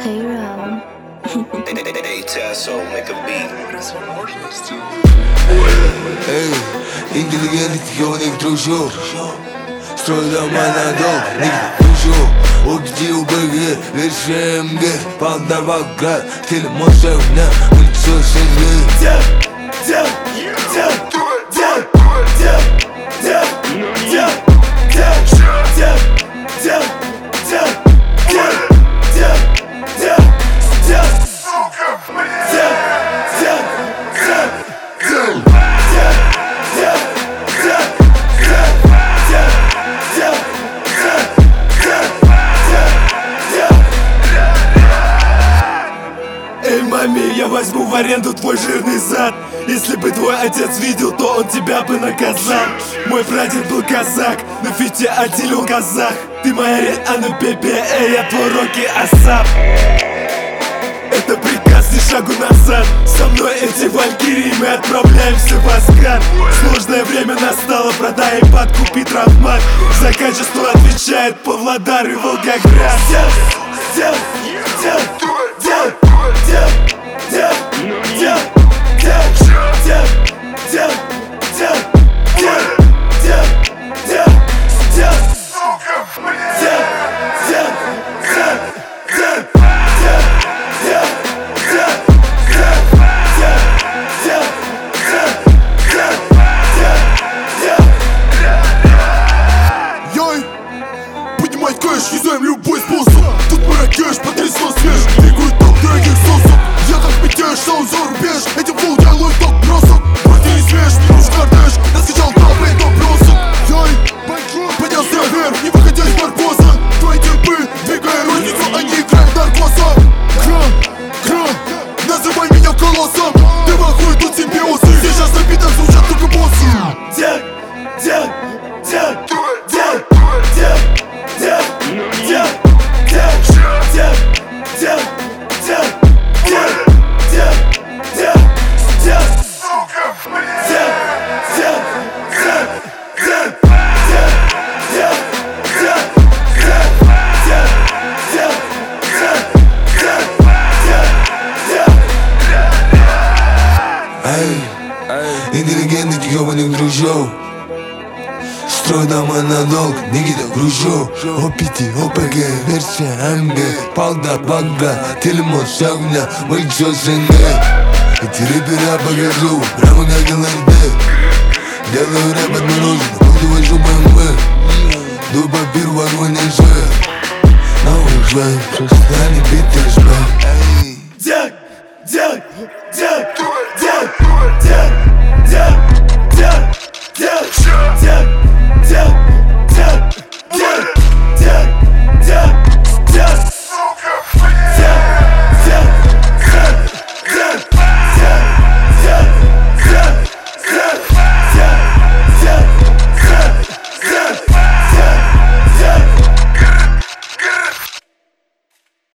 K-Row. Hey, Tasso, make a beat. Эй, интеллигентный тихоник дружу. Строй дома на долг, нигде дружу. Убедил БГ, верши МГ. Полдава град, телемоша у меня, улицу СНГ. Эй, маме, я возьму в аренду твой жирный зад. Если бы твой отец видел, то он тебя бы наказал. Мой прадед был казак, на фите отделил казах. Ты моя Рианна Пепе, эй, я твой Рокки Асап. Это приказ, ни шагу назад. Со мной эти валькирии, мы отправляемся в Асгард. Сложное время настало, продай iPad, купи травмат. За качество отвечает Павлодар и Волгоград. Поднимать кэш, юзаем любой способ. Тут Маракеш, потрясно свеж. Двигают топ дорогих сосов. Я как мятеж, шоу за рубеж. Этим флоу делаю топ бросок. Вроде не свеж, минус кортеж. Наскачал толпы топ бросок. Йой, поднялся вверх, не выходя из наркоза. Твои типы, двигая розницу, они играют наркоза. Кран, называй меня колоссом. Ты махуй, тут симбиозы. Сейчас на битах звучат только боссы. Интеллигентный тихоник дружу. Строй дома на долг, нигде гружу. ОПТ, ОПГ, версия МГ. Полда, Баграт, телемоша у меня, улицу СНГ. Эти рэпера покажу, прямо как ЛРД. Делаю рэп отморожен, буду вожу БМВ. До папир в огонь же. Но уже, что стали битер жмет.